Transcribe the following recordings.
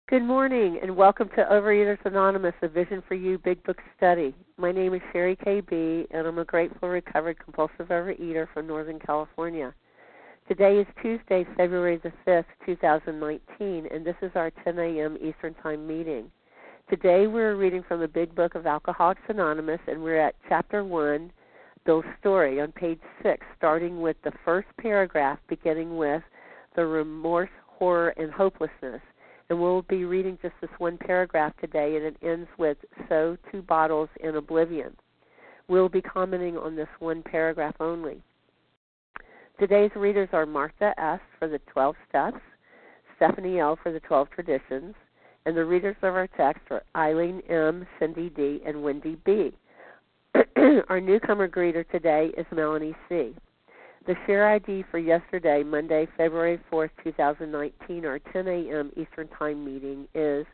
Good morning, and welcome to Overeaters Anonymous, a Vision for You Big Book Study. My name is Sherry KB, and I'm a grateful recovered compulsive overeater from Northern California. Today is Tuesday, February the 5th, 2019, and this is our 10 a.m. Eastern Time meeting. Today we're reading from the Big Book of Alcoholics Anonymous, and we're at Chapter 1, Bill's Story, on page 6, starting with the first paragraph, beginning with the remorse, horror, and hopelessness. And we'll be reading just this one paragraph today, and it ends with, "So 2 bottles in oblivion." We'll be commenting on this one paragraph only. Today's readers are Martha S. for the 12 Steps, Stephanie L. for the 12 Traditions, and the readers of our text are Eileen M., Cindy D., and Wendy B. Our newcomer greeter today is Melanie C. The share ID for yesterday, Monday, February 4th, 2019, our 10 a.m. Eastern Time meeting is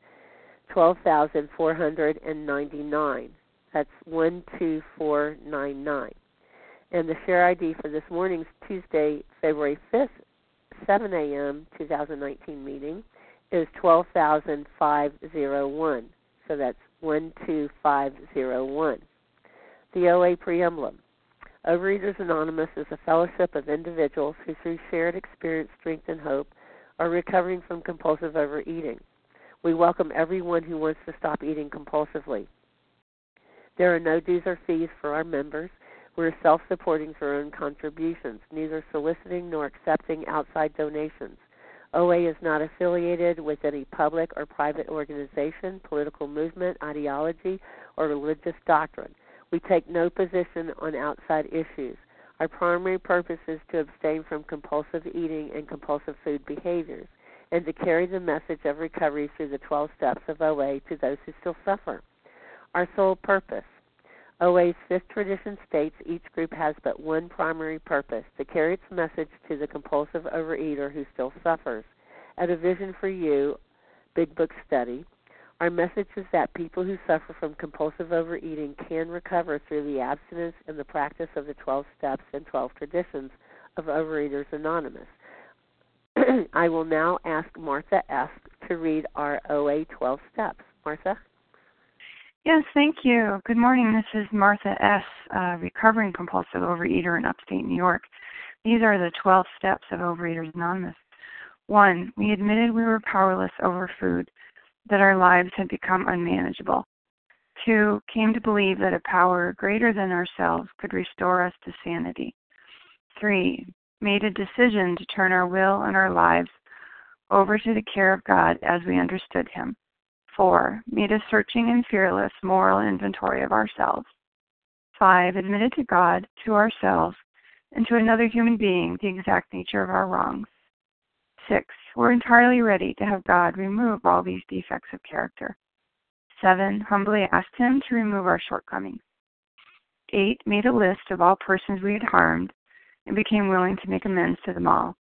12,499. That's 12499. And the share ID for this morning's Tuesday, February 5th, 7 a.m. 2019 meeting is 12,501. So that's 12501. The OA Preamblum. Overeaters Anonymous is a fellowship of individuals who, through shared experience, strength, and hope, are recovering from compulsive overeating. We welcome everyone who wants to stop eating compulsively. There are no dues or fees for our members. We're self-supporting through our own contributions, neither soliciting nor accepting outside donations. OA is not affiliated with any public or private organization, political movement, ideology, or religious doctrine. We take no position on outside issues. Our primary purpose is to abstain from compulsive eating and compulsive food behaviors, and to carry the message of recovery through the 12 steps of OA to those who still suffer. Our sole purpose. OA's 5th tradition states each group has but one primary purpose, to carry its message to the compulsive overeater who still suffers. At A Vision for You, Big Book Study, our message is that people who suffer from compulsive overeating can recover through the abstinence and the practice of the 12 steps and 12 traditions of Overeaters Anonymous. I will now ask Martha S. to read our OA 12 steps. Martha? Yes, thank you. Good morning. This is Martha S., recovering compulsive overeater in upstate New York. These are the 12 steps of Overeaters Anonymous. 1. We admitted we were powerless over food, that our lives had become unmanageable. 2. Came to believe that a power greater than ourselves could restore us to sanity. 3. Made a decision to turn our will and our lives over to the care of God as we understood Him. 4. Made a searching and fearless moral inventory of ourselves. 5. Admitted to God, to ourselves, and to another human being the exact nature of our wrongs. 6. We're entirely ready to have God remove all these defects of character. 7. Humbly asked Him to remove our shortcomings. 8. Made a list of all persons we had harmed and became willing to make amends to them all.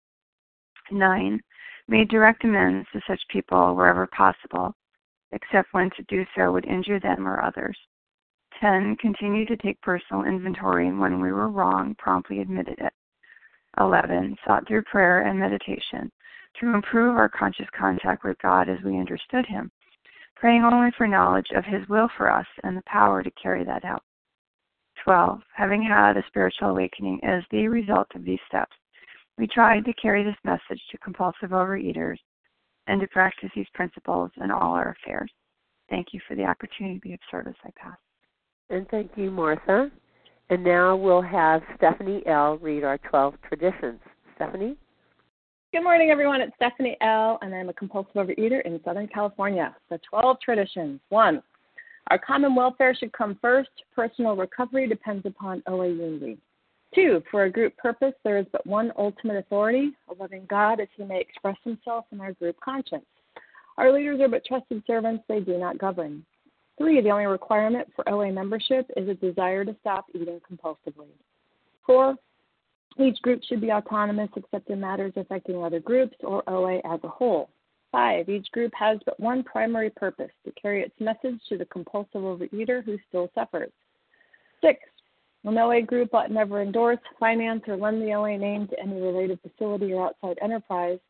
9. Made direct amends to such people wherever possible, except when to do so would injure them or others. 10. Continued to take personal inventory, and when we were wrong, promptly admitted it. 11. Sought through prayer and meditation to improve our conscious contact with God as we understood Him, praying only for knowledge of His will for us and the power to carry that out. 12. Having had a spiritual awakening as the result of these steps, we tried to carry this message to compulsive overeaters and to practice these principles in all our affairs. Thank you for the opportunity to be of service. I pass. And thank you, Martha. And now we'll have Stephanie L. read our 12 traditions. Stephanie? Good morning, everyone. It's Stephanie L., and I'm a compulsive overeater in Southern California. The 12 traditions. 1. Our common welfare should come first. Personal recovery depends upon OA unity. 2. For a group purpose, there is but one ultimate authority, a loving God, as He may express Himself in our group conscience. Our leaders are but trusted servants. They do not govern. 3. The only requirement for OA membership is a desire to stop eating compulsively. 4. Each group should be autonomous except in matters affecting other groups or OA as a whole. 5. Each group has but one primary purpose, to carry its message to the compulsive overeater who still suffers. 6. An OA group ought never endorse, finance, or lend the OA name to any related facility or outside enterprise,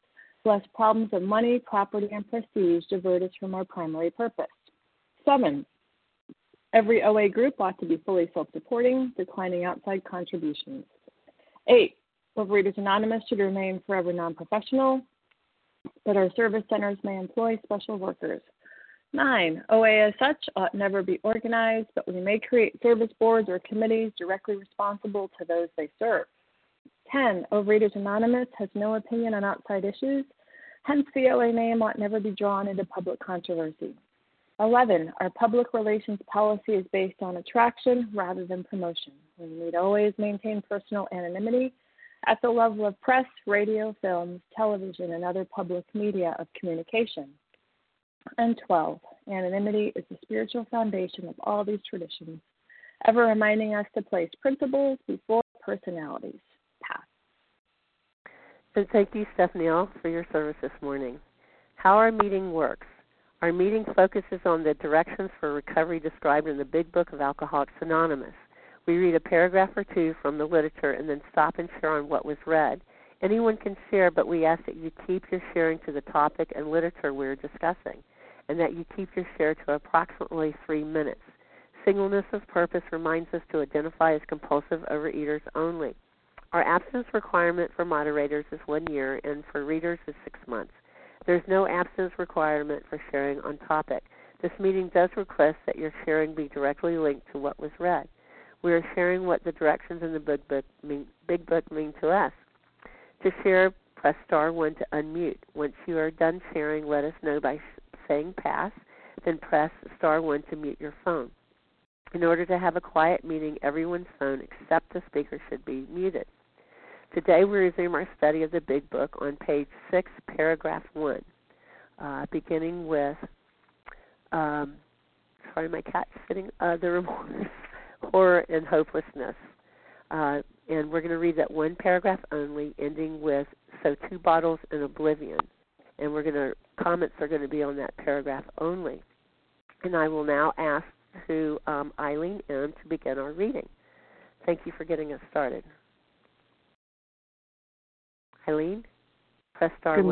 lest problems of money, property, and prestige divert us from our primary purpose. 7, every OA group ought to be fully self-supporting, declining outside contributions. 8, Overeaters Anonymous should remain forever non-professional, but our service centers may employ special workers. 9, OA as such ought never be organized, but we may create service boards or committees directly responsible to those they serve. 10, Overeaters Anonymous has no opinion on outside issues, hence the OA name ought never be drawn into public controversy. 11, our public relations policy is based on attraction rather than promotion. We need always maintain personal anonymity at the level of press, radio, films, television, and other public media of communication. And 12, anonymity is the spiritual foundation of all these traditions, ever reminding us to place principles before personalities. Pass. And thank you, Stephanie L., for your service this morning. How our meeting works. Our meeting focuses on the directions for recovery described in the Big Book of Alcoholics Anonymous. We read a paragraph or two from the literature and then stop and share on what was read. Anyone can share, but we ask that you keep your sharing to the topic and literature we're discussing, and that you keep your share to approximately 3 minutes. Singleness of purpose reminds us to identify as compulsive overeaters only. Our abstinence requirement for moderators is 1 year, and for readers is 6 months. There's no abstinence requirement for sharing on topic. This meeting does request that your sharing be directly linked to what was read. We are sharing what the directions in the Big Book mean to us. To share, press star 1 to unmute. Once you are done sharing, let us know by saying pass, then press star 1 to mute your phone. In order to have a quiet meeting, everyone's phone except the speaker should be muted. Today we resume our study of the Big Book on page 6, paragraph 1, beginning with, sorry, my cat's sitting, the remorse, horror, and hopelessness. And we're going to read that one paragraph only, ending with, so 2 bottles in oblivion. And comments are going to be on that paragraph only. And I will now ask Eileen M. to begin our reading. Thank you for getting us started. Eileen, press star 1. Good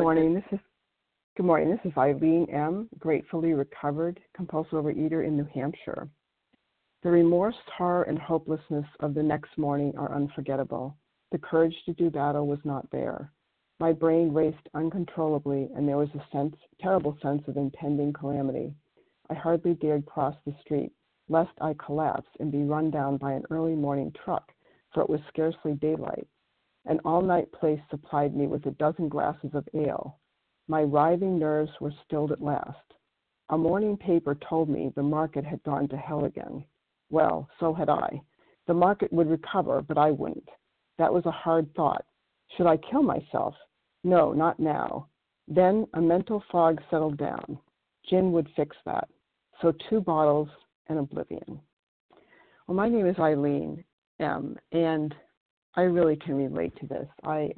morning. This is Eileen M., gratefully recovered compulsive overeater in New Hampshire. The remorse, horror, and hopelessness of the next morning are unforgettable. The courage to do battle was not there. My brain raced uncontrollably, and there was a terrible sense of impending calamity. I hardly dared cross the street, lest I collapse and be run down by an early morning truck, for it was scarcely daylight. An all-night place supplied me with 12 glasses of ale. My writhing nerves were stilled at last. A morning paper told me the market had gone to hell again. Well, so had I. The market would recover, but I wouldn't. That was a hard thought. Should I kill myself? No, not now. Then a mental fog settled down. Gin would fix that. So 2 bottles and oblivion. Well, my name is Eileen M., and I really can relate to this.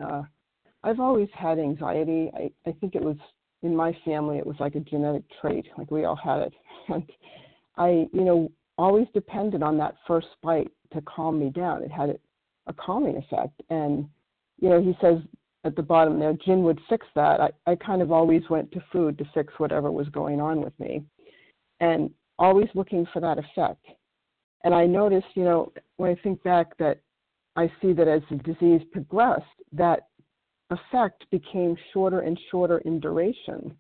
I've always had anxiety. I think it was, in my family, it was like a genetic trait, like we all had it. And I, always depended on that first bite to calm me down. It had a calming effect. And, he says at the bottom there, gin would fix that. I kind of always went to food to fix whatever was going on with me, and always looking for that effect. And I noticed, when I think back, that I see that as the disease progressed, that effect became shorter and shorter in duration.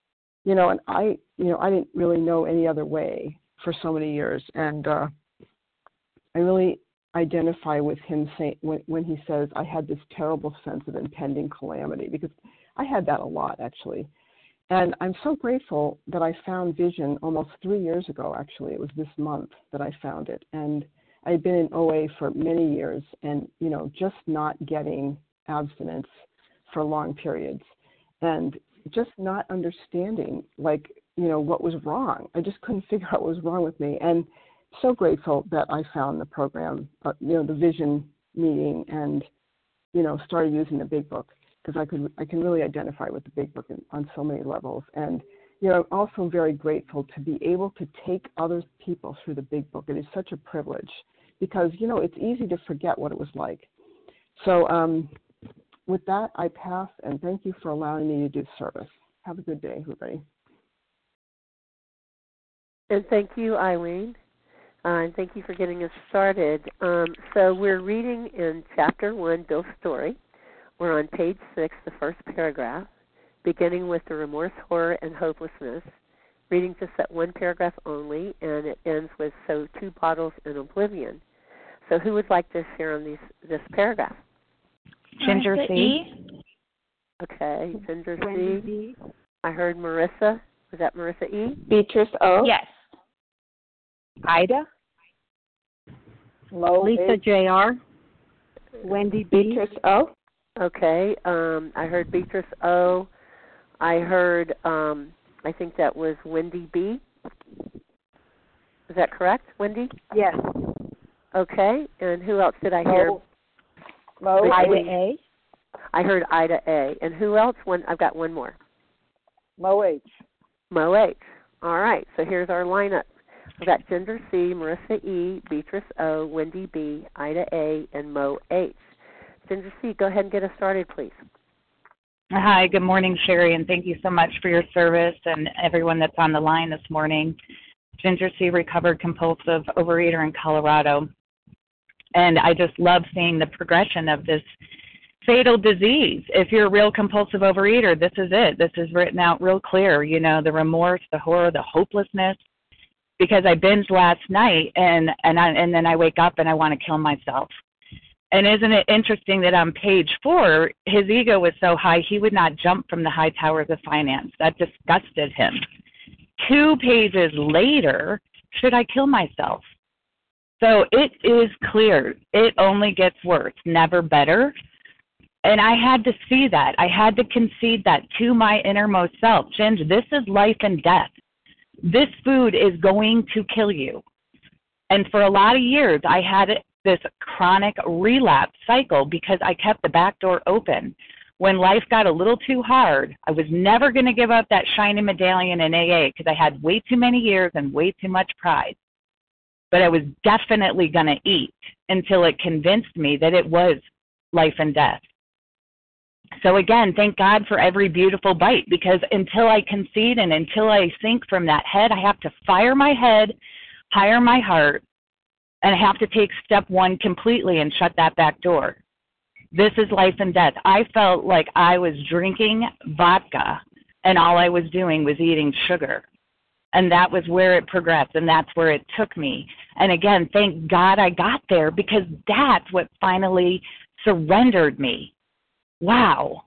And I didn't really know any other way for so many years. And I really identify with him when he says, I had this terrible sense of impending calamity, because I had that a lot, actually. And I'm so grateful that I found Vision almost 3 years ago, actually. It was this month that I found it. And I had been in OA for many years and, just not getting abstinence for long periods and just not understanding, what was wrong. I just couldn't figure out what was wrong with me. And so grateful that I found the program, the Vision meeting, and, started using the Big Book, because I can really identify with the Big Book on so many levels. And, I'm also very grateful to be able to take other people through the Big Book. It is such a privilege because, it's easy to forget what it was like. So With that, I pass, and thank you for allowing me to do service. Have a good day, everybody. And thank you, Eileen. And thank you for getting us started. So we're reading in Chapter 1, Bill's Story. We're on page 6, the first paragraph, beginning with the remorse, horror, and hopelessness. Reading just that one paragraph only, and it ends with, so 2 bottles in oblivion. So who would like to share on this paragraph? Ginger C. Okay, Ginger C. I heard Marissa. Was that Marissa E? Beatrice O. Yes. Ida. Lisa Jr. Wendy B. Beatrice O. Okay, I heard Beatrice O. I heard, I think that was Wendy B. Is that correct, Wendy? Yes. Okay, and who else did I hear? Ida A. I heard Ida A. And who else? I've got one more. Mo H. Mo H. All right, so here's our lineup. I've got Ginger C, Marissa E, Beatrice O, Wendy B, Ida A, and Mo H. Ginger C, go ahead and get us started, please. Hi, good morning, Sherry, and thank you so much for your service and everyone that's on the line this morning. Ginger C, recovered compulsive overeater in Colorado. And I just love seeing the progression of this fatal disease. If you're a real compulsive overeater, this is it. This is written out real clear, you know, the remorse, the horror, the hopelessness. Because I binged last night and then I wake up and I want to kill myself. And isn't it interesting that on page 4, his ego was so high he would not jump from the high towers of finance. That disgusted him. 2 pages later, should I kill myself? So it is clear. It only gets worse, never better. And I had to see that. I had to concede that to my innermost self. Ginger, this is life and death. This food is going to kill you. And for a lot of years, I had this chronic relapse cycle because I kept the back door open. When life got a little too hard, I was never going to give up that shiny medallion in AA because I had way too many years and way too much pride. But I was definitely going to eat until it convinced me that it was life and death. So again, thank God for every beautiful bite, because until I concede and until I sink from that head, I have to fire my head, hire my heart, and I have to take step 1 completely and shut that back door. This is life and death. I felt like I was drinking vodka and all I was doing was eating sugar. And that was where it progressed, and that's where it took me. And again, thank God I got there, because that's what finally surrendered me. Wow.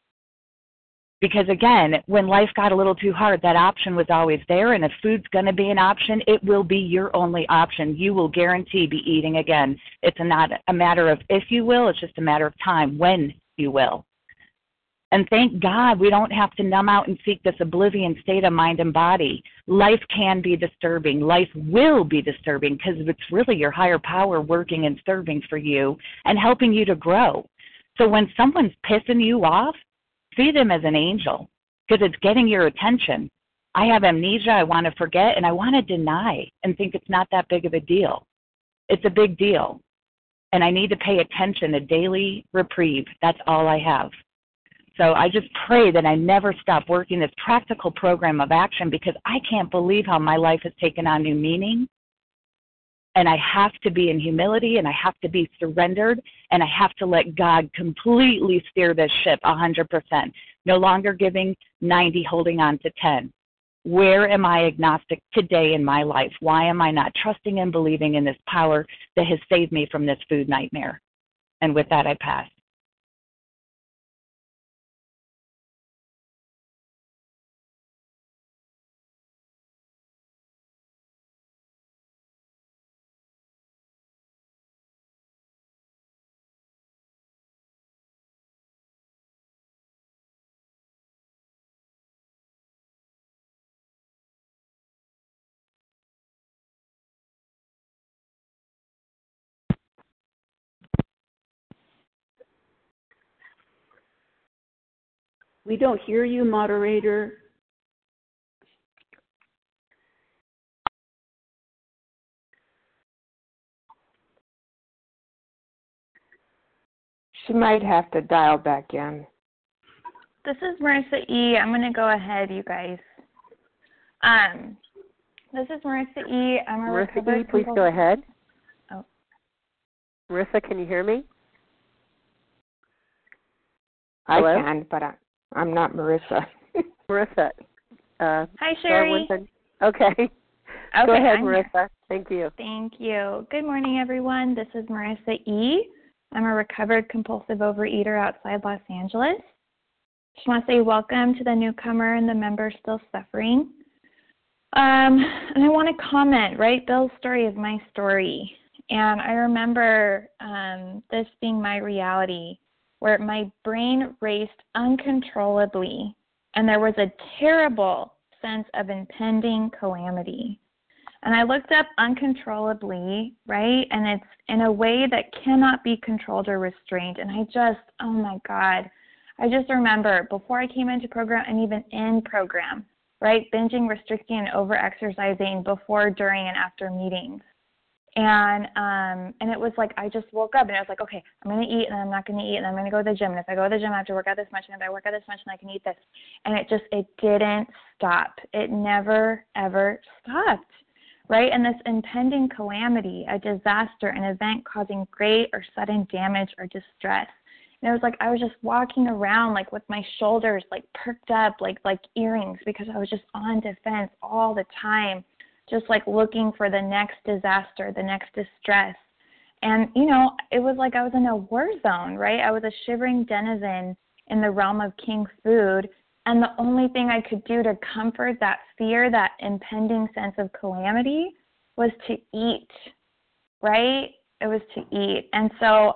Because again, when life got a little too hard, that option was always there, and if food's going to be an option, it will be your only option. You will guarantee be eating again. It's not a matter of if you will, it's just a matter of time, when you will. And thank God we don't have to numb out and seek this oblivion state of mind and body. Life can be disturbing. Life will be disturbing because it's really your higher power working and serving for you and helping you to grow. So when someone's pissing you off, see them as an angel because it's getting your attention. I have amnesia, I want to forget, and I want to deny and think it's not that big of a deal. It's a big deal. And I need to pay attention, a daily reprieve. That's all I have. So I just pray that I never stop working this practical program of action, because I can't believe how my life has taken on new meaning. And I have to be in humility, and I have to be surrendered, and I have to let God completely steer this ship 100%. No longer giving 90, holding on to 10. Where am I agnostic today in my life? Why am I not trusting and believing in this power that has saved me from this food nightmare? And with that, I pass. We don't hear you, moderator. She might have to dial back in. This is Marissa E. I'm going to go ahead, you guys. This is Marissa E. I'm a Marissa E., please go ahead. Oh. Marissa, can you hear me? Hello? I can, but I'm not Marissa. Marissa. Hi, Sherry. Okay. Go ahead, Marissa. Thank you. Thank you. Good morning, everyone. This is Marissa E. I'm a recovered compulsive overeater outside Los Angeles. Just want to say welcome to the newcomer and the member still suffering. And I want to comment, right? Bill's story is my story. And I remember this being my reality, where my brain raced uncontrollably, and there was a terrible sense of impending calamity. And I looked up uncontrollably, right? And it's in a way that cannot be controlled or restrained. And I just, oh my God, I just remember before I came into program and even in program, right? Binging, restricting, and over-exercising before, during, and after meetings. And it was like I just woke up and I was like, okay, I'm going to eat and I'm not going to eat and I'm going to go to the gym. And if I go to the gym, I have to work out this much. And if I work out this much, then I can eat this. And it didn't stop. It never, ever stopped, right? And this impending calamity, a disaster, an event causing great or sudden damage or distress. And it was like I was just walking around like with my shoulders like perked up like earrings because I was just on defense all the time, just like looking for the next disaster, the next distress. And, you know, it was like I was in a war zone, right? I was a shivering denizen in the realm of king food. And the only thing I could do to comfort that fear, that impending sense of calamity, was to eat, right? It was to eat. And so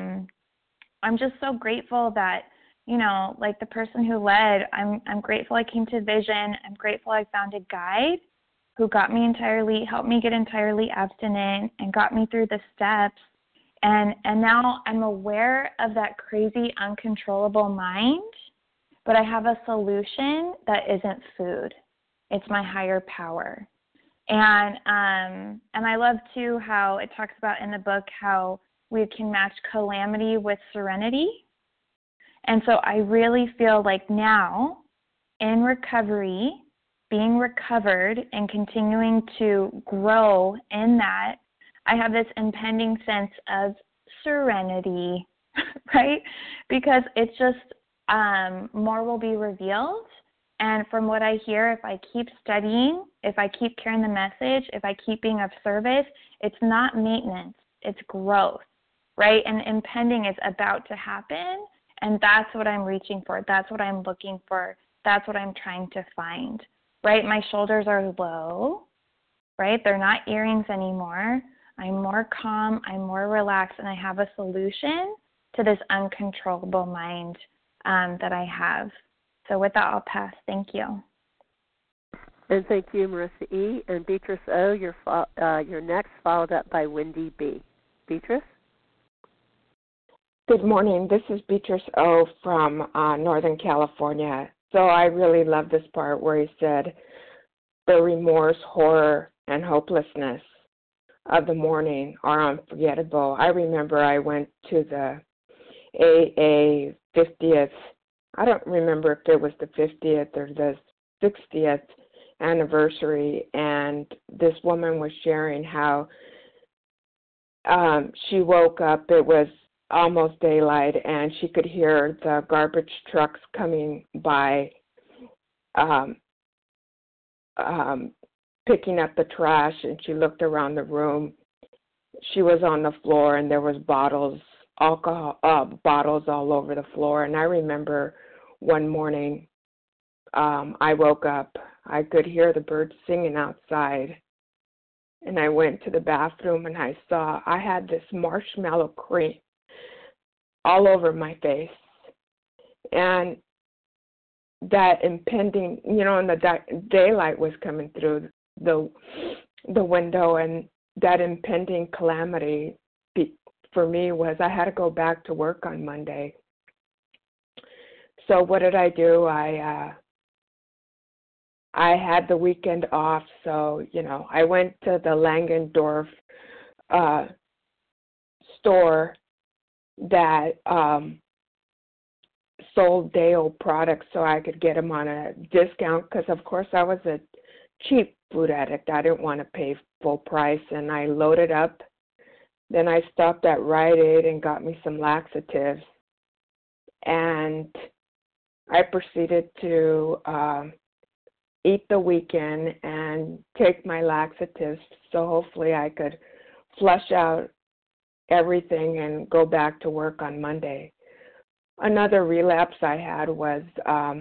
I'm just so grateful that, you know, like the person who led, I'm grateful I came to Vision. I'm grateful I found a guide who got me helped me get entirely abstinent and got me through the steps. And now I'm aware of that crazy, uncontrollable mind, but I have a solution that isn't food. It's my higher power. And I love, too, how it talks about in the book how we can match calamity with serenity. And so I really feel like now, in recovery, being recovered and continuing to grow in that, I have this impending sense of serenity, right? Because it's just more will be revealed. And from what I hear, if I keep studying, if I keep carrying the message, if I keep being of service, it's not maintenance, it's growth, right? And impending is about to happen, and that's what I'm reaching for. That's what I'm looking for. That's what I'm trying to find, right? My shoulders are low, right? They're not earrings anymore. I'm more calm, I'm more relaxed, and I have a solution to this uncontrollable mind that I have. So with that, I'll pass. Thank you. And thank you, Marissa E. And Beatrice O., you're next, followed up by Wendy B. Beatrice? Good morning. This is Beatrice O. from Northern California. So I really love this part where he said the remorse, horror, and hopelessness of the morning are unforgettable. I remember I went to the AA 50th, I don't remember if it was the 50th or the 60th anniversary, and this woman was sharing how she woke up, it was almost daylight, and she could hear the garbage trucks coming by picking up the trash, and she looked around the room. She was on the floor, and there was alcohol bottles all over the floor. And I remember one morning I woke up, I could hear the birds singing outside, and I went to the bathroom and I saw I had this marshmallow cream all over my face, and that impending, and the daylight was coming through the window, and that impending calamity for me was I had to go back to work on Monday. So what did I do? I had the weekend off, so I went to the Langendorf store that sold day-old products so I could get them on a discount because, of course, I was a cheap food addict. I didn't want to pay full price, and I loaded up. Then I stopped at Rite Aid and got me some laxatives, and I proceeded to eat the weekend and take my laxatives so hopefully I could flush out everything and go back to work on Monday. Another relapse I had was I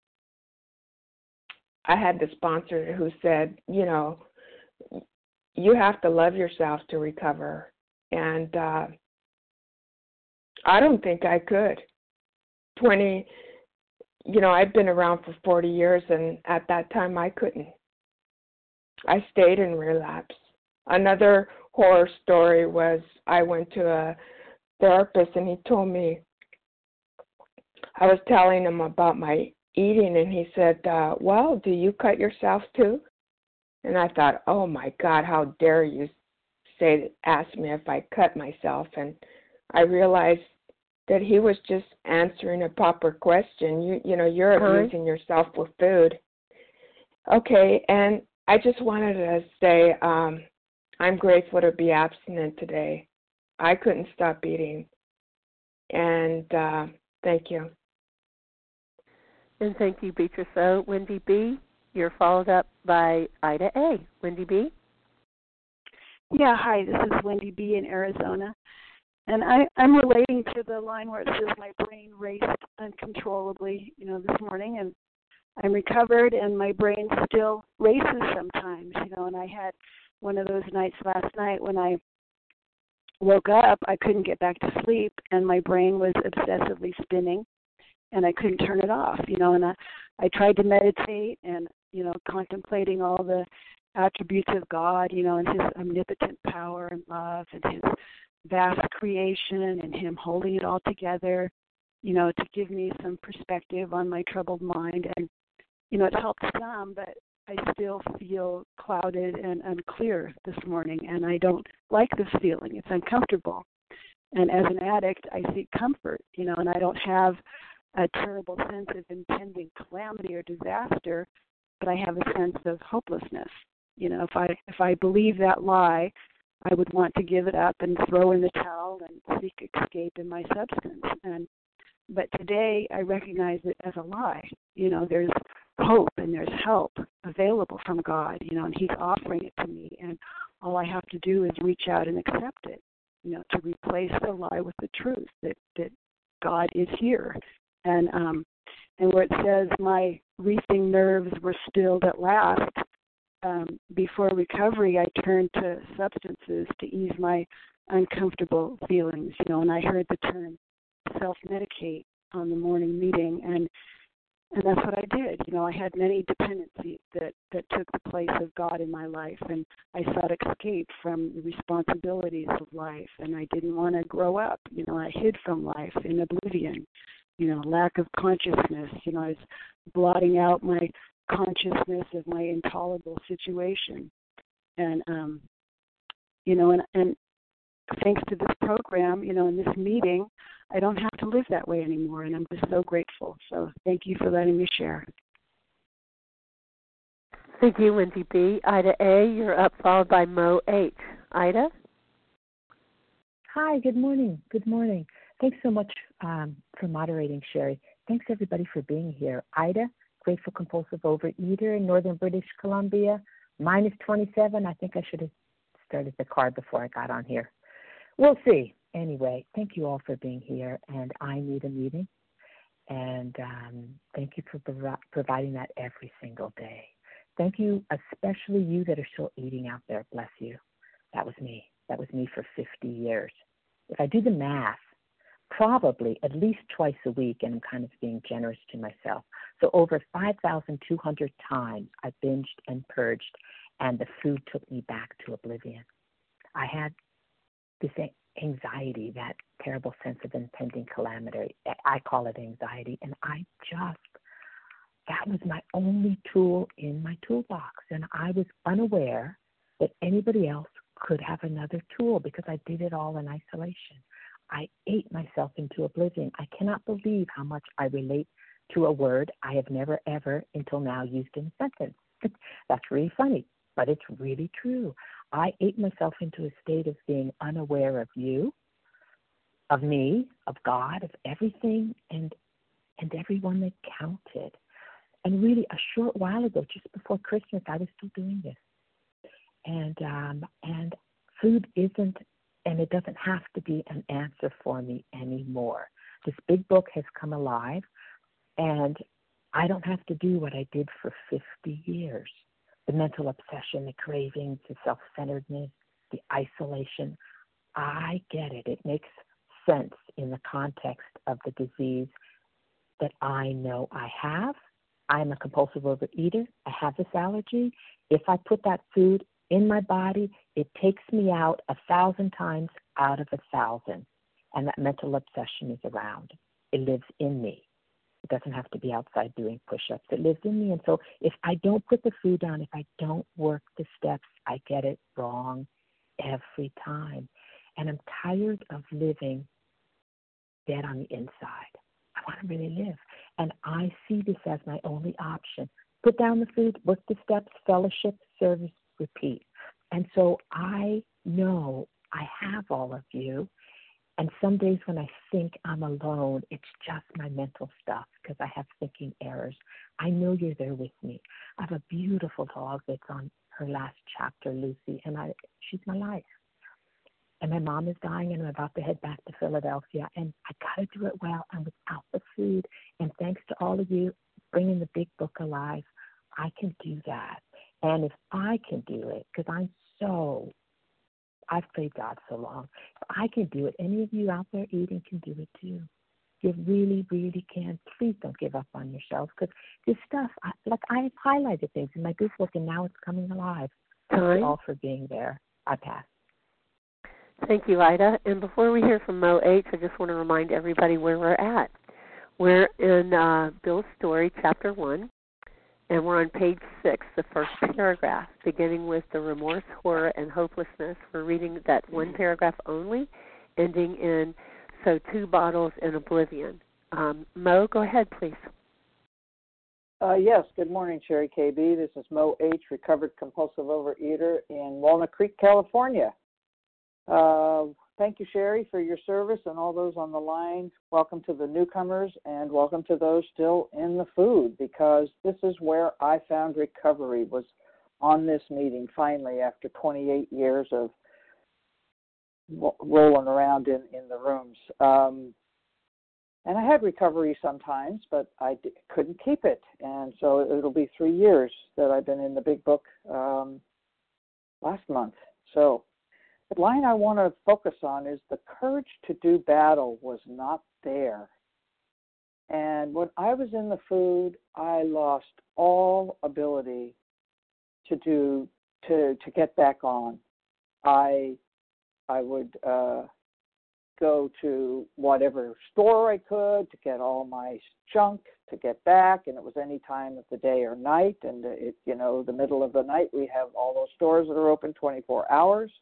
had the sponsor who said, you know, you have to love yourself to recover. And I don't think I could. I've been around for 40 years, and at that time I couldn't. I stayed in relapse. Another horror story was I went to a therapist, and he told me, I was telling him about my eating, and he said, well, do you cut yourself too? And I thought, oh my God, how dare you ask me if I cut myself. And I realized that he was just answering a proper question. You're abusing yourself with food. Okay, and I just wanted to say I'm grateful to be abstinent today. I couldn't stop eating. And thank you. And thank you, Beatrice O. Wendy B., you're followed up by Ida A. Wendy B.? Yeah, hi, this is Wendy B. in Arizona. And I'm relating to the line where it says my brain raced uncontrollably, this morning. And I'm recovered, and my brain still races sometimes, and I had one of those nights last night when I woke up, I couldn't get back to sleep, and my brain was obsessively spinning, and I couldn't turn it off, and I tried to meditate and, contemplating all the attributes of God, and his omnipotent power and love and his vast creation and him holding it all together, to give me some perspective on my troubled mind. And, it helped some, but I still feel clouded and unclear this morning, and I don't like this feeling. It's uncomfortable. And as an addict, I seek comfort, and I don't have a terrible sense of impending calamity or disaster, but I have a sense of hopelessness. If I believe that lie, I would want to give it up and throw in the towel and seek escape in my substance. But today I recognize it as a lie. There's hope and there's help available from God, and he's offering it to me. And all I have to do is reach out and accept it, to replace the lie with the truth that God is here. And where it says my reefing nerves were stilled at last, before recovery, I turned to substances to ease my uncomfortable feelings, and I heard the term self-medicate on the morning meeting, and that's what I did. I had many dependencies that took the place of God in my life, and I sought escape from the responsibilities of life, and I didn't want to grow up. I hid from life in oblivion, lack of consciousness. I was blotting out my consciousness of my intolerable situation. And, and thanks to this program, in this meeting, I don't have to live that way anymore, and I'm just so grateful. So thank you for letting me share. Thank you, Wendy B. Ida A., you're up, followed by Mo H. Ida? Hi, good morning. Good morning. Thanks so much for moderating, Sherry. Thanks, everybody, for being here. Ida, grateful compulsive overeater in northern British Columbia, minus 27. I think I should have started the card before I got on here. We'll see. Anyway, thank you all for being here, and I need a meeting. And thank you for providing that every single day. Thank you, especially you that are still eating out there. Bless you. That was me. That was me for 50 years. If I do the math, probably at least twice a week, and I'm kind of being generous to myself. So over 5,200 times I binged and purged, and the food took me back to oblivion. I had this anxiety, that terrible sense of impending calamity. I call it anxiety, and that was my only tool in my toolbox, and I was unaware that anybody else could have another tool because I did it all in isolation. I ate myself into oblivion. I cannot believe how much I relate to a word I have never, ever, until now, used in a sentence. That's really funny, but it's really true. I ate myself into a state of being unaware of you, of me, of God, of everything, and everyone that counted. And really, a short while ago, just before Christmas, I was still doing this. And food isn't, and it doesn't have to be an answer for me anymore. This big book has come alive, and I don't have to do what I did for 50 years. The mental obsession, the cravings, the self-centeredness, the isolation. I get it. It makes sense in the context of the disease that I know I have. I'm a compulsive overeater. I have this allergy. If I put that food in my body, it takes me out 1,000 times out of 1,000. And that mental obsession is around. It lives in me. It doesn't have to be outside doing push-ups. It lives in me. And so if I don't put the food down, if I don't work the steps, I get it wrong every time. And I'm tired of living dead on the inside. I want to really live. And I see this as my only option. Put down the food, work the steps, fellowship, service, repeat. And so I know I have all of you. And some days when I think I'm alone, it's just my mental stuff because I have thinking errors. I know you're there with me. I have a beautiful dog that's on her last chapter, Lucy, and she's my life. And my mom is dying, and I'm about to head back to Philadelphia, and I got to do it well and without the food. And thanks to all of you bringing the big book alive, I can do that. And if I can do it, because I've played God so long, if I can do it, any of you out there eating can do it too. You really, really can. Please don't give up on yourselves, because this stuff, I've highlighted things in my big book, and now it's coming alive. Thank you all for being there. I pass. Thank you, Ida. And before we hear from Mo H., I just want to remind everybody where we're at. We're in Bill's story, Chapter 1, and we're on page 6, the first paragraph, beginning with the remorse, horror, and hopelessness. We're reading that one paragraph only, ending in, so 2 bottles in oblivion. Mo, go ahead, please. Yes, good morning, Sherry KB. This is Mo H., recovered compulsive overeater in Walnut Creek, California. Thank you, Sherry, for your service and all those on the line. Welcome to the newcomers and welcome to those still in the food, because this is where I found recovery, was on this meeting finally after 28 years of rolling around in the rooms. And I had recovery sometimes, but I couldn't keep it. And so it'll be 3 years that I've been in the big book last month. So the line I want to focus on is the courage to do battle was not there. And when I was in the food, I lost all ability to get back on. I would go to whatever store I could to get all my junk to get back, and it was any time of the day or night. And the middle of the night, we have all those stores that are open 24 hours.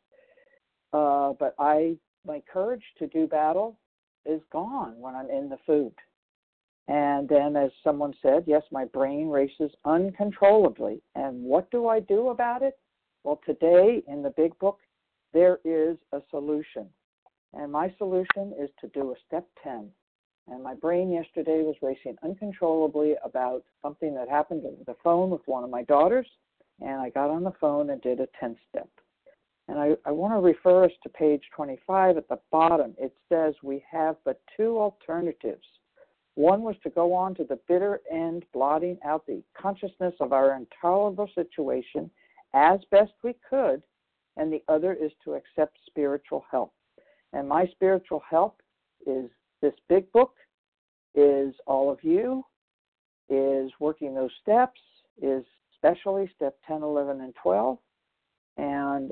But my courage to do battle is gone when I'm in the food. And then, as someone said, yes, my brain races uncontrollably. And what do I do about it? Well, today in the big book, there is a solution. And my solution is to do a step 10. And my brain yesterday was racing uncontrollably about something that happened on the phone with one of my daughters. And I got on the phone and did a 10-step. And I want to refer us to page 25 at the bottom. It says we have but 2 alternatives. One was to go on to the bitter end, blotting out the consciousness of our intolerable situation as best we could, and the other is to accept spiritual help. And my spiritual help is this big book, is all of you, is working those steps, is especially step 10, 11, and 12. And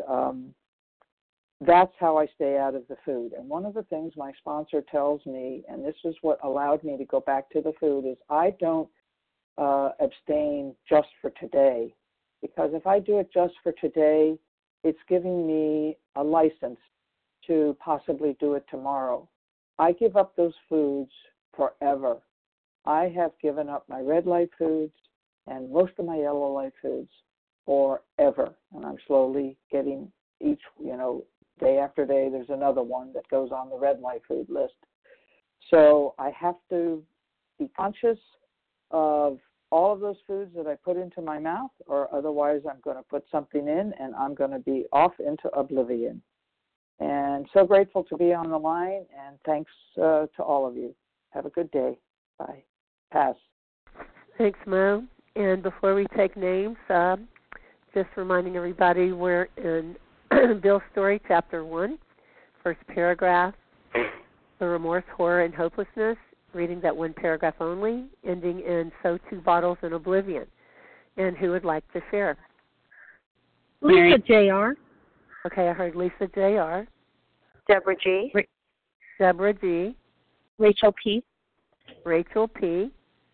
that's how I stay out of the food. And one of the things my sponsor tells me, and this is what allowed me to go back to the food, is I don't abstain just for today. Because if I do it just for today, it's giving me a license to possibly do it tomorrow. I give up those foods forever. I have given up my red light foods and most of my yellow light foods forever. And I'm slowly getting each, day after day, there's another one that goes on the red light food list. So I have to be conscious of all of those foods that I put into my mouth, or otherwise I'm going to put something in and I'm going to be off into oblivion. And so grateful to be on the line, and thanks to all of you. Have a good day. Bye. Pass. Thanks, Mo. And before we take names, just reminding everybody we're in Bill's story, Chapter 1, first paragraph, the remorse, horror, and hopelessness, reading that one paragraph only, ending in so 2 bottles in oblivion. And who would like to share? Lisa J.R. Okay, I heard Lisa J.R. Deborah G. Deborah G. Rachel P. Rachel P.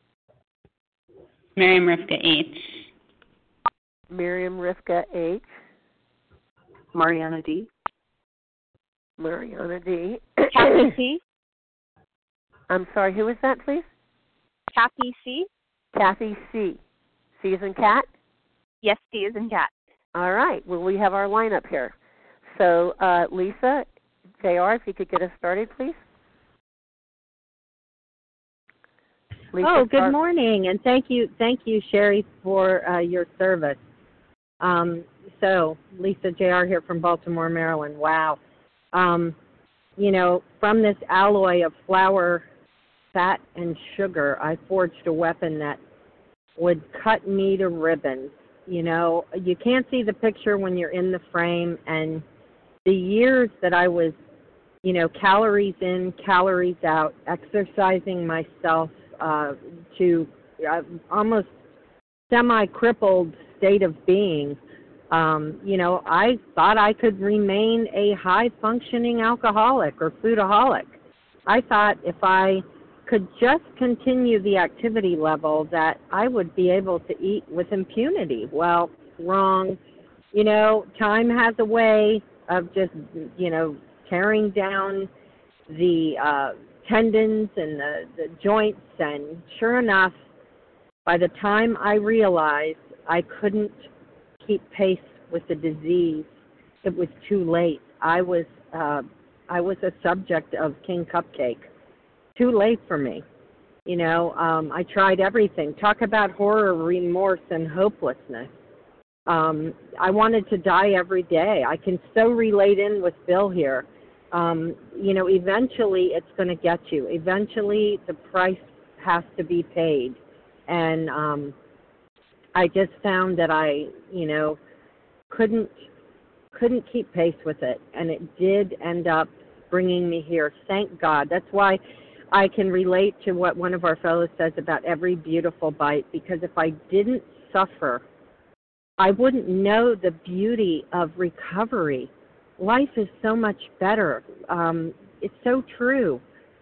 Miriam Rivka H. Miriam Rivka H. Mariana D. Mariana D. Kathy C. I'm sorry, who was that, please? Kathy C. Kathy C. C as in cat? Yes, C as in cat. All right. Well, we have our lineup here. So, Lisa, JR, if you could get us started, please. Lisa, good morning, and thank you, Sherry, for your service. So, Lisa J.R. here from Baltimore, Maryland. Wow. From this alloy of flour, fat, and sugar, I forged a weapon that would cut me to ribbons. You can't see the picture when you're in the frame, and the years that I was, calories in, calories out, exercising myself to almost semi-crippled state of being, I thought I could remain a high-functioning alcoholic or foodaholic. I thought if I could just continue the activity level that I would be able to eat with impunity. Well, wrong. Time has a way of just, tearing down the tendons and the joints, and sure enough, by the time I realized I couldn't keep pace with the disease, it was too late. I was a subject of King Cupcake. Too late for me. I tried everything. Talk about horror, remorse, and hopelessness. I wanted to die every day. I can so relate in with Bill here. Eventually it's going to get you. Eventually the price has to be paid. And I just found that I, couldn't keep pace with it. And it did end up bringing me here. Thank God. That's why I can relate to what one of our fellows says about every beautiful bite, because if I didn't suffer, I wouldn't know the beauty of recovery. Life is so much better. It's so true.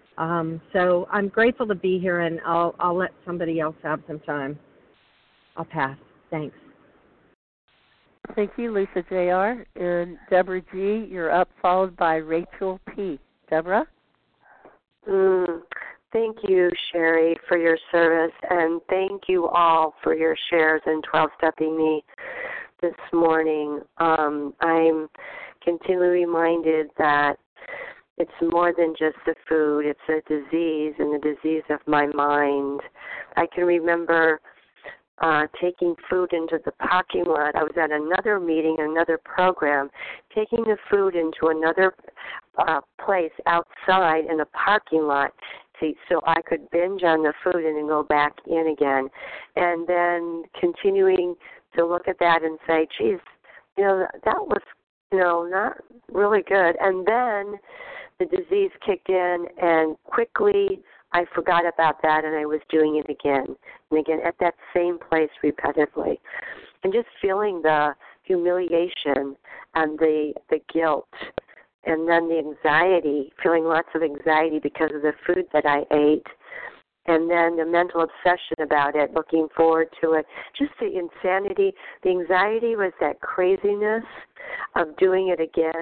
So I'm grateful to be here, and I'll let somebody else have some time. I'll pass. Thanks. Thank you, Lisa J.R. And Deborah G., you're up, followed by Rachel P. Deborah? Thank you, Sherry, for your service, and thank you all for your shares and 12-stepping me this morning. I'm continually reminded that it's more than just the food. It's a disease, and the disease of my mind. I can remember taking food into the parking lot. I was at another meeting, another program, taking the food into another place outside in the parking lot so I could binge on the food and then go back in again. And then continuing to look at that and say, geez, that was, not really good. And then the disease kicked in, and quickly I forgot about that, and I was doing it again and again at that same place repetitively. And just feeling the humiliation and the guilt, and then the anxiety, feeling lots of anxiety because of the food that I ate, and then the mental obsession about it, looking forward to it. Just the insanity. The anxiety was that craziness of doing it again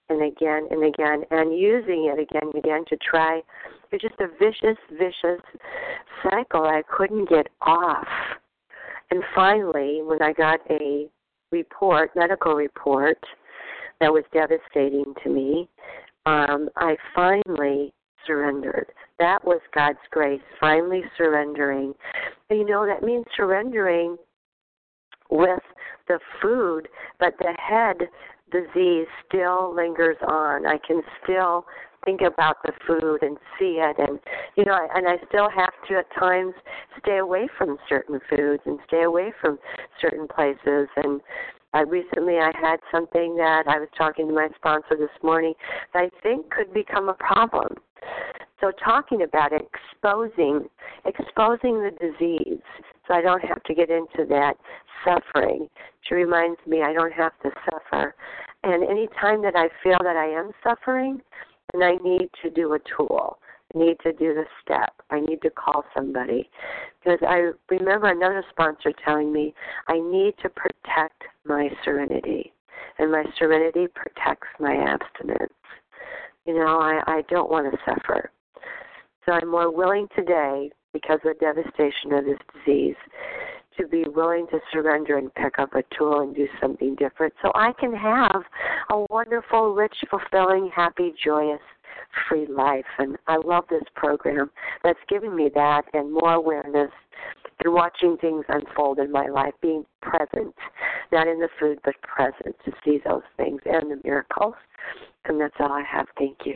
and again and again, and using it again and again to try. It's just a vicious cycle I couldn't get off. And finally, when I got a medical report, that was devastating to me, I finally surrendered. That was God's grace, finally surrendering. And that means surrendering with the food, but the head disease still lingers on. I can still think about the food and see it, and I still have to at times stay away from certain foods and stay away from certain places. And recently I had something that I was talking to my sponsor this morning that I think could become a problem. So talking about it, exposing the disease, so I don't have to get into that suffering. She reminds me I don't have to suffer. And any time that I feel that I am suffering, then I need to do a tool. I need to do the step. I need to call somebody. Because I remember another sponsor telling me I need to protect my serenity. And my serenity protects my abstinence. I don't want to suffer. So I'm more willing today, because of the devastation of this disease, to be willing to surrender and pick up a tool and do something different so I can have a wonderful, rich, fulfilling, happy, joyous, free life. And I love this program that's given me that and more awareness and watching things unfold in my life, being present, not in the food, but present to see those things and the miracles. And that's all I have. Thank you.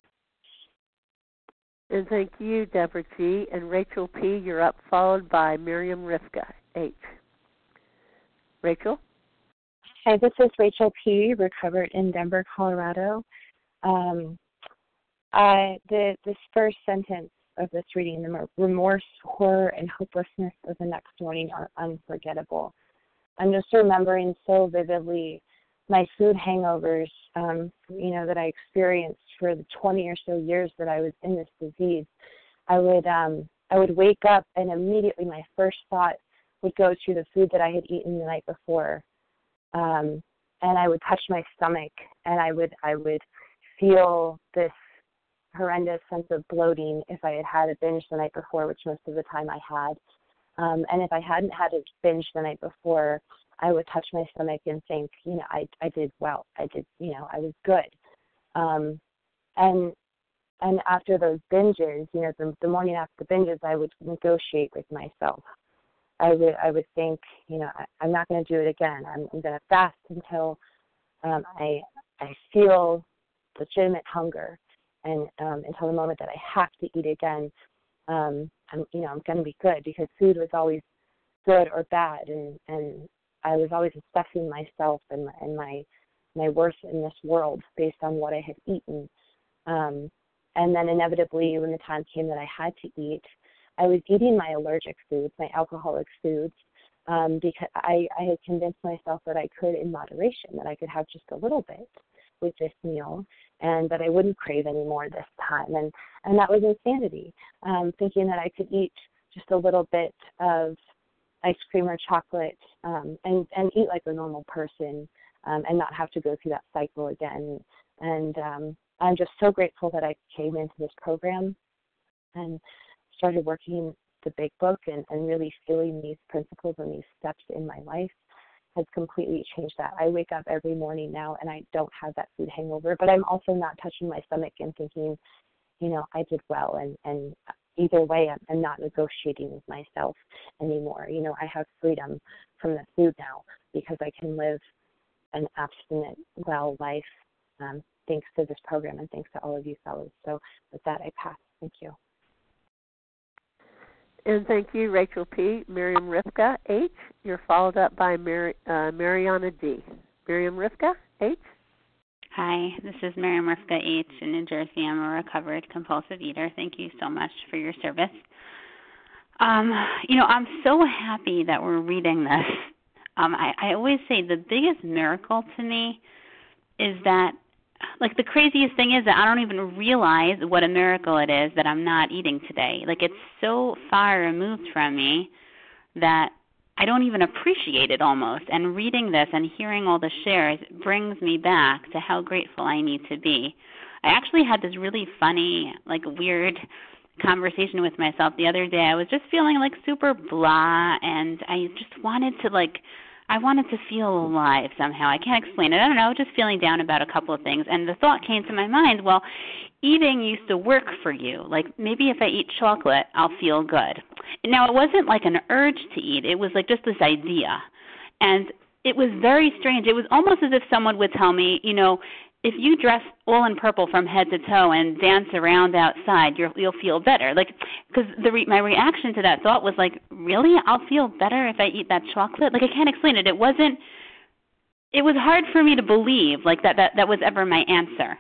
And thank you, Deborah G. And Rachel P., you're up, followed by Miriam Rivka H. Rachel? Hi, this is Rachel P., recovered in Denver, Colorado. This first sentence of this reading, the remorse, horror, and hopelessness of the next morning are unforgettable. I'm just remembering so vividly my food hangovers, that I experienced for the 20 or so years that I was in this disease. I would wake up and immediately my first thought would go to the food that I had eaten the night before, and I would touch my stomach, and I would feel this horrendous sense of bloating if I had a binge the night before, which most of the time I had. And if I hadn't had a binge the night before, I would touch my stomach and think, I did well. I was good. And after those binges, the morning after the binges, I would negotiate with myself. I would think, I'm not going to do it again. I'm going to fast until I feel legitimate hunger, and until the moment that I have to eat again. I'm going to be good, because food was always good or bad, and I was always assessing myself and my worth in this world based on what I had eaten. And then inevitably, when the time came that I had to eat, I was eating my allergic foods, my alcoholic foods, because I had convinced myself that I could in moderation, that I could have just a little bit with this meal, and that I wouldn't crave anymore this time. And that was insanity, thinking that I could eat just a little bit of ice cream or chocolate and eat like a normal person and not have to go through that cycle again. And I'm just so grateful that I came into this program and started working the big book and really feeling these principles and these steps in my life has completely changed that. I wake up every morning now and I don't have that food hangover, but I'm also not touching my stomach and thinking, I did well. And either way, I'm not negotiating with myself anymore. I have freedom from the food now because I can live an abstinent, well life thanks to this program and thanks to all of you fellows. So with that, I pass. Thank you. And thank you, Rachel P. Miriam Rivka H. You're followed up by Mariana D. Miriam Rivka H. Hi, this is Miriam Rivka H. in New Jersey. I'm a recovered compulsive eater. Thank you so much for your service. I'm so happy that we're reading this. I always say the biggest miracle to me is that, the craziest thing is that I don't even realize what a miracle it is that I'm not eating today. It's so far removed from me that I don't even appreciate it almost. And reading this and hearing all the shares brings me back to how grateful I need to be. I actually had this really funny, like weird conversation with myself the other day. I was just feeling like super blah, and I just wanted to I wanted to feel alive somehow. I can't explain it. I don't know, just feeling down about a couple of things. And the thought came to my mind, well, eating used to work for you. Like maybe if I eat chocolate, I'll feel good. Now, it wasn't like an urge to eat. It was like just this idea. And it was very strange. It was almost as if someone would tell me, you know, if you dress all in purple from head to toe and dance around outside, you'll feel better. Like, because my reaction to that thought was like, really? I'll feel better if I eat that chocolate? Like, I can't explain it. It was hard for me to believe, like, that was ever my answer.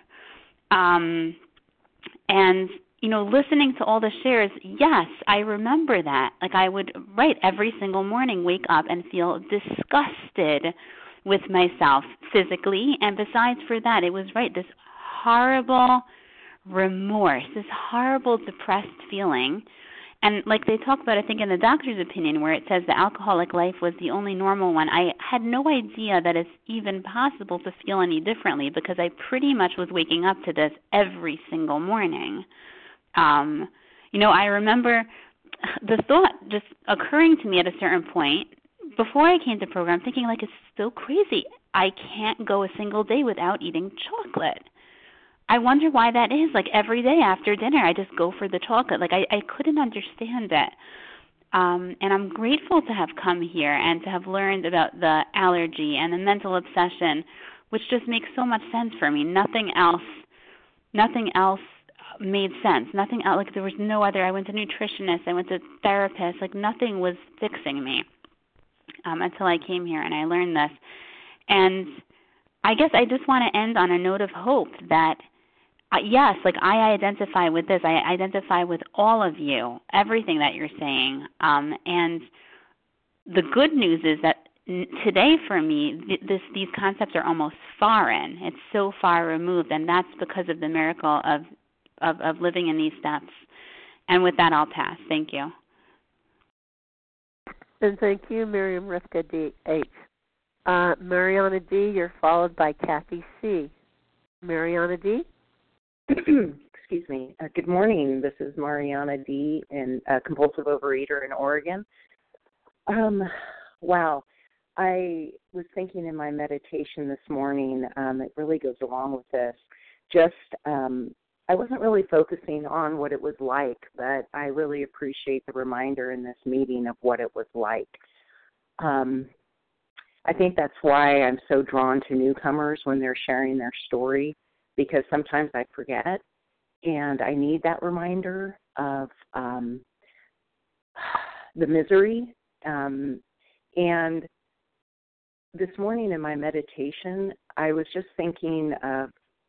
And, you know, listening to all the shares, yes, I remember that. Like, I would, every single morning wake up and feel disgusted with myself physically, and besides for that, it was this horrible remorse, this horrible depressed feeling. And like they talk about, I think in the doctor's opinion, where it says the alcoholic life was the only normal one, I had no idea that it's even possible to feel any differently, because I pretty much was waking up to this every single morning. You know, I remember the thought just occurring to me at a certain point before I came to program, thinking like, it's so crazy. I can't go a single day without eating chocolate. I wonder why that is. Like every day after dinner, I just go for the chocolate. Like I couldn't understand it. And I'm grateful to have come here and to have learned about the allergy and the mental obsession, which just makes so much sense for me. Nothing else made sense. Nothing else, like there was no other. I went to nutritionists, I went to therapists, like nothing was fixing me. Until I came here and I learned this. And I guess I just want to end on a note of hope that, yes, like I identify with this. I identify with all of you, everything that you're saying. And the good news is that today for me, these concepts are almost foreign. It's so far removed, and that's because of the miracle of living in these steps. And with that, I'll pass. Thank you. And thank you, Miriam Rivka D.H. Mariana D., you're followed by Kathy C. Mariana D.? Excuse me. Good morning. This is Mariana D., and a compulsive overeater in Oregon. Wow. I was thinking in my meditation this morning, it really goes along with this, I wasn't really focusing on what it was like, but I really appreciate the reminder in this meeting of what it was like. I think that's why I'm so drawn to newcomers when they're sharing their story, because sometimes I forget, and I need that reminder of the misery. And this morning in my meditation, I was just thinking of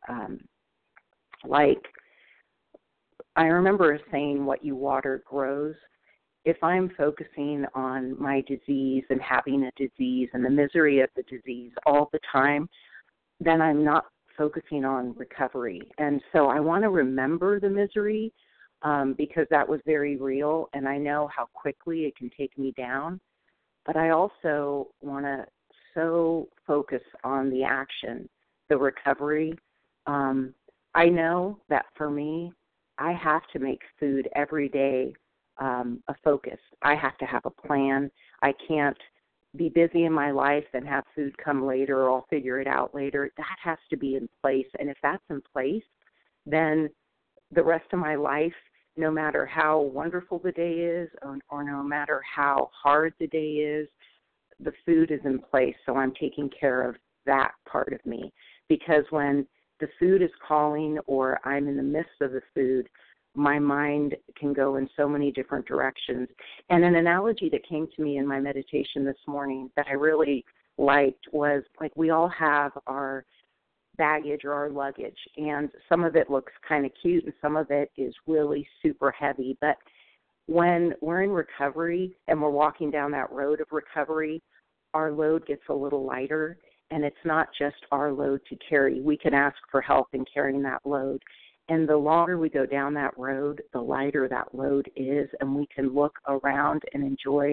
I remember saying, what you water grows. If I'm focusing on my disease and having a disease and the misery of the disease all the time, then I'm not focusing on recovery. And so I want to remember the misery because that was very real, and I know how quickly it can take me down. But I also want to so focus on the action, the recovery. I know that for me, I have to make food every day a focus. I have to have a plan. I can't be busy in my life and have food come later, or I'll figure it out later. That has to be in place. And if that's in place, then the rest of my life, no matter how wonderful the day is or no matter how hard the day is, the food is in place. So I'm taking care of that part of me. Because when the food is calling or I'm in the midst of the food, my mind can go in so many different directions. And an analogy that came to me in my meditation this morning that I really liked was, like, we all have our baggage or our luggage, and some of it looks kind of cute and some of it is really super heavy. But when we're in recovery and we're walking down that road of recovery, our load gets a little lighter, and it's not just our load to carry. We can ask for help in carrying that load. And the longer we go down that road, the lighter that load is, and we can look around and enjoy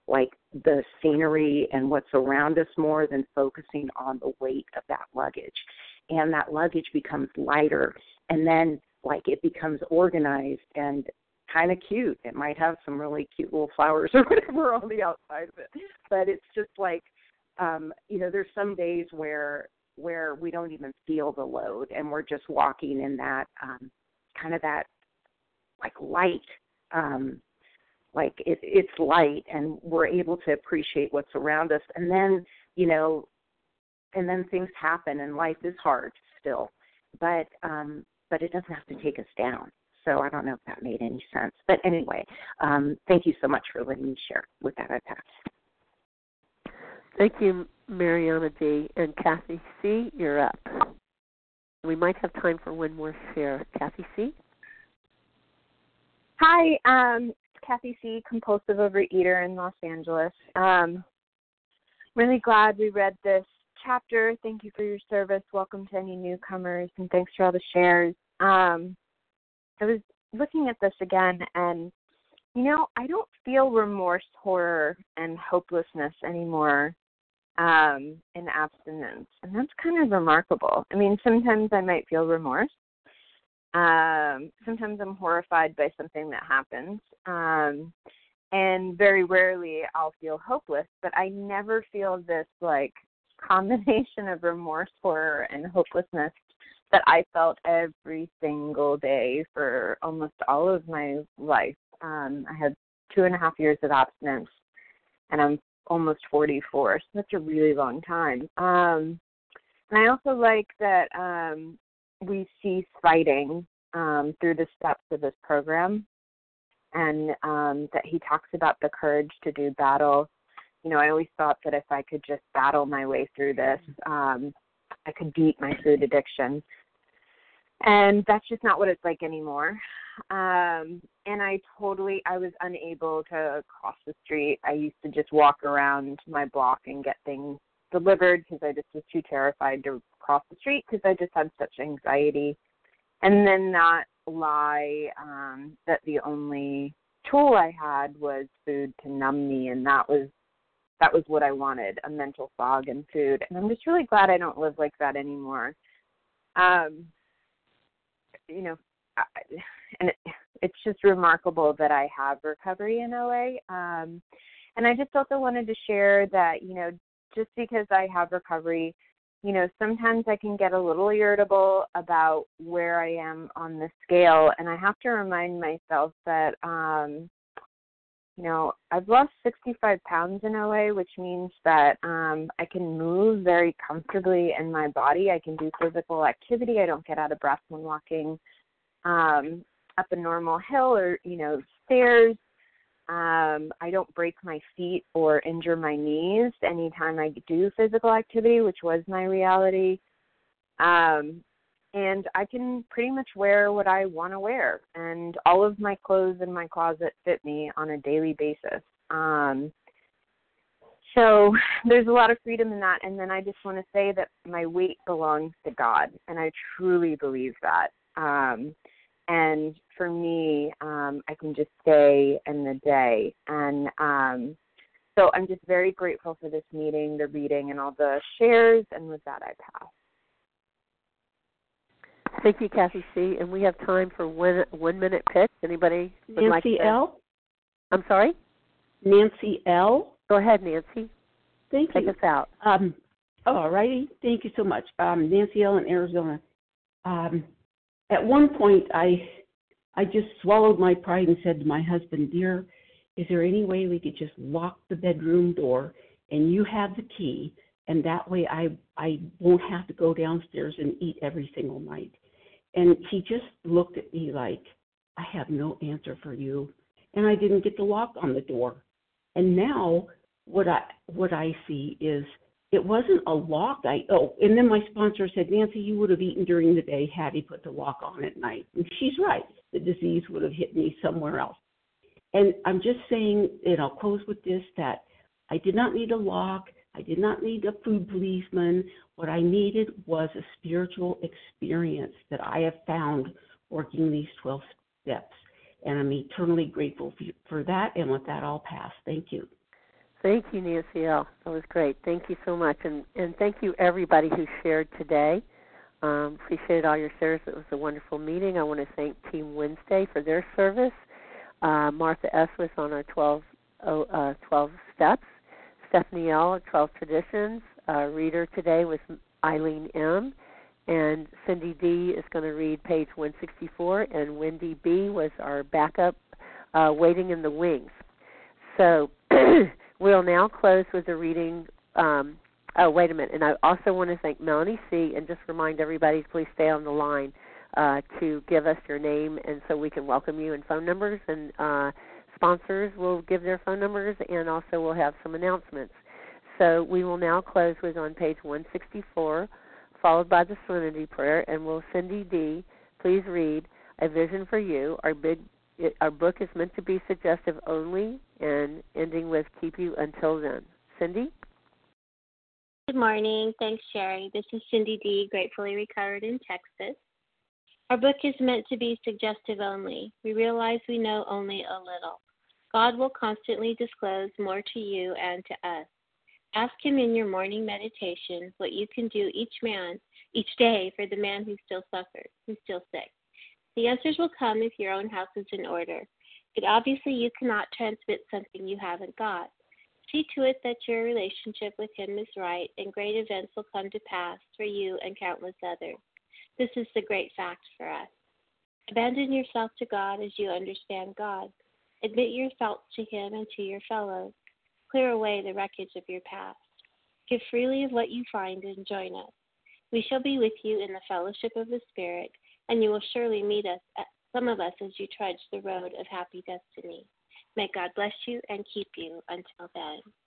like the scenery and what's around us more than focusing on the weight of that luggage. And that luggage becomes lighter, and then like it becomes organized and kind of cute. It might have some really cute little flowers or whatever on the outside of it. But it's just like, there's some days where we don't even feel the load, and we're just walking in that kind of that like light, like it's light, and we're able to appreciate what's around us. And then, and then things happen, and life is hard still, but it doesn't have to take us down. So I don't know if that made any sense. But anyway, thank you so much for letting me share. With that, I pass. Thank you, Mariana D. And Kathy C., you're up. We might have time for one more share. Kathy C.? Hi, Kathy C., compulsive overeater in Los Angeles. Really glad we read this chapter. Thank you for your service. Welcome to any newcomers, and thanks for all the shares. I was looking at this again, and, I don't feel remorse, horror, and hopelessness anymore in abstinence, and that's kind of remarkable. I mean, sometimes I might feel remorse. Sometimes I'm horrified by something that happens, and very rarely I'll feel hopeless, but I never feel this, like, combination of remorse, horror, and hopelessness that I felt every single day for almost all of my life. I had 2.5 years of abstinence, and I'm almost 44, so that's a really long time. And I also like that we cease fighting through the steps of this program, and that he talks about the courage to do battle. I always thought that if I could just battle my way through this, I could beat my food addiction. And that's just not what it's like anymore. And I was unable to cross the street. I used to just walk around my block and get things delivered because I just was too terrified to cross the street because I just had such anxiety. And then not lie that the only tool I had was food to numb me, and that was what I wanted, a mental fog and food. And I'm just really glad I don't live like that anymore. And it's just remarkable that I have recovery in OA. And I just also wanted to share that, just because I have recovery, sometimes I can get a little irritable about where I am on the scale. And I have to remind myself that, I've lost 65 pounds in OA, which means that I can move very comfortably in my body. I can do physical activity. I don't get out of breath when walking up a normal hill or, stairs. I don't break my feet or injure my knees anytime I do physical activity, which was my reality. And I can pretty much wear what I want to wear, and all of my clothes in my closet fit me on a daily basis. So there's a lot of freedom in that. And then I just want to say that my weight belongs to God, and I truly believe that. And for me, I can just stay in the day. And so I'm just very grateful for this meeting, the reading, and all the shares. And with that, I pass. Thank you, Kathy C. And we have time for one minute pitch. Anybody would like to? Nancy L. I'm sorry? Nancy L. Go ahead, Nancy. Take us out. All righty. Thank you so much. Nancy L. in Arizona. At one point, I just swallowed my pride and said to my husband, "Dear, is there any way we could just lock the bedroom door and you have the key, and that way I won't have to go downstairs and eat every single night?" And he just looked at me like, "I have no answer for you." And I didn't get the lock on the door. And now what I see is it wasn't a lock. And then my sponsor said, "Nancy, you would have eaten during the day had he put the lock on at night." And she's right. The disease would have hit me somewhere else. And I'm just saying, and I'll close with this, that I did not need a lock. I did not need a food policeman. What I needed was a spiritual experience that I have found working these 12 steps. And I'm eternally grateful for that. And with that, I'll pass. Thank you. Thank you, Nancy L. That was great. Thank you so much. And thank you, everybody who shared today. Appreciate all your shares. It was a wonderful meeting. I want to thank Team Wednesday for their service. Martha S. was on our 12 steps. Stephanie L. at 12 traditions. Reader today was Eileen M. And Cindy D. is going to read page 164. And Wendy B. was our backup waiting in the wings. So we'll now close with the reading. Wait a minute. And I also want to thank Melanie C. and just remind everybody to please stay on the line to give us your name and so we can welcome you and phone numbers. And sponsors will give their phone numbers, and also we'll have some announcements. So we will now close with on page 164, followed by the Serenity Prayer, and will Cindy D. please read A Vision for You. Our book is meant to be suggestive only, and ending with Keep You Until Then. Cindy? Good morning. Thanks, Sherry. This is Cindy D., gratefully recovered in Texas. Our book is meant to be suggestive only. We realize we know only a little. God will constantly disclose more to you and to us. Ask Him in your morning meditation what you can do each day for the man who still suffers, who's still sick. The answers will come if your own house is in order. But obviously you cannot transmit something you haven't got. See to it that your relationship with Him is right, and great events will come to pass for you and countless others. This is the great fact for us. Abandon yourself to God as you understand God. Admit your faults to Him and to your fellows. Clear away the wreckage of your past. Give freely of what you find and join us. We shall be with you in the fellowship of the Spirit, and you will surely meet us, some of us, as you trudge the road of happy destiny. May God bless you and keep you until then.